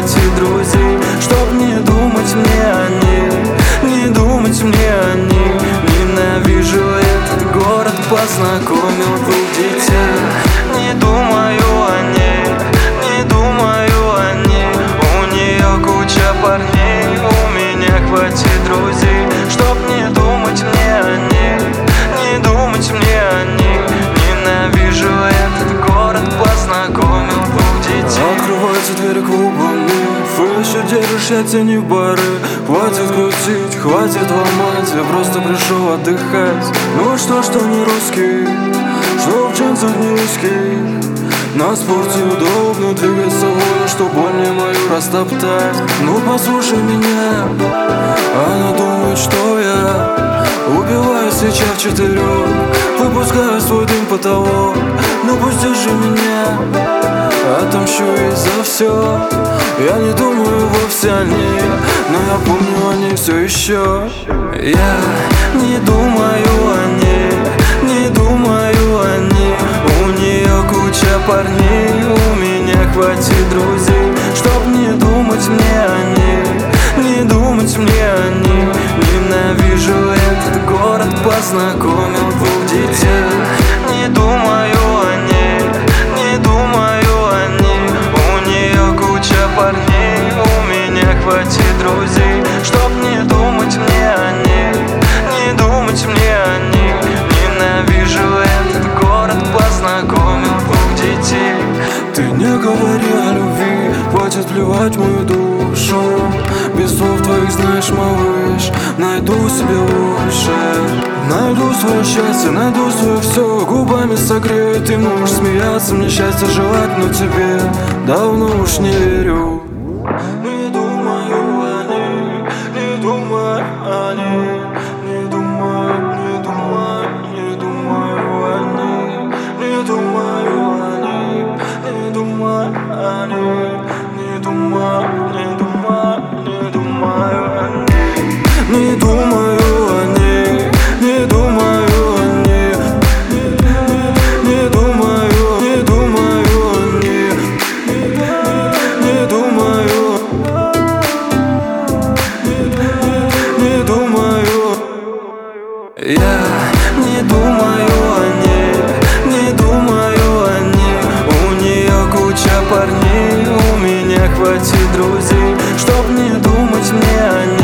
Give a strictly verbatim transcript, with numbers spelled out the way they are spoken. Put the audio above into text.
хватит друзей, чтоб не думать мне о ней, не думать мне о ней. Ненавижу этот город, познакомил двух детей. Не думаю о ней, не думаю о ней. У нее куча парней, у меня хватит друзей, чтоб не думать мне о ней, не думать мне о ней. Ненавижу этот город, познакомил двух детей. Открываются двери клуба миф, и еще держишься тени в бары. Хватит крутить, хватит ломать, я просто пришел отдыхать. Ну что, что не русский, что в джинсах не узкий. На спорте удобно двигаться волю, что боль не мою растоптать. Ну послушай меня, она думает, что я убиваю сейчас четырех, выпускаю свой дым потолок. Ну пусть держи меня, отомщу ей за все. Я не думаю вовсе о ней, но я помню о ней все еще. Я не думаю о ней, не думаю о ней. У нее куча парней, у меня хватит друзей, чтоб не думать мне о ней, не думать мне о ней. Ненавижу этот город, познакомил двух детей. Не думаю о ней, не думаю о ней. У нее куча парней, у меня хватит друзей, чтоб не думать мне о ней, не думать мне о ней. Ненавижу этот город, познакомил двух детей. Ты не говори о любви, хватит плевать в мою душу. Без слов твоих, знаешь, малыш, найду себе лучше. Найду свое счастье, найду свое все, губами согрею. Ты можешь смеяться, мне счастье желать, но тебе давно уж не верю. Не думаю о ней, не думаю о ней, не думаю, не думаю, не думаю о ней, не думаю о ней, не думаю о ней, не думаю, не думаю, не думаю о ней, не думаю о ней, не думаю о ней, не думаю, не думаю о ней, не думаю, не думаю. Я не думаю о ней, не думаю о ней. У нее куча парней, у меня хватит друзей, чтоб не думать мне о ней.